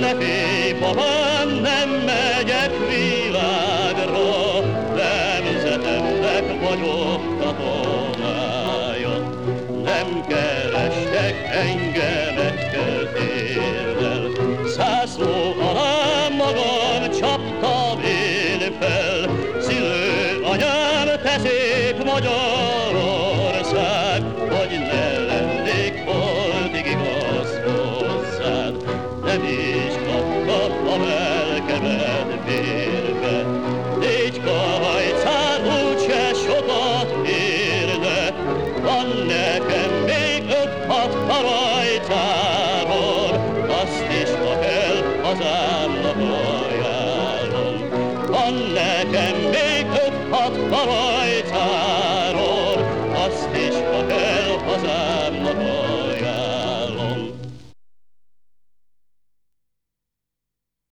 Ne félj, papám, nem megyek világra, nemzetemnek vagyok katonája. Nem kerestek engem egy költérrel, zászló alá magam csaptam én fel. Szülő anyám, te szép Magyarország, hogy ne lennék holdig igaz hozzád. Nem is kaptam a lelkemet vérbe, négy kajcán úgyse sokat érne. Van nekem még 5-6 rajtáron, azt is, ha kell, hazám.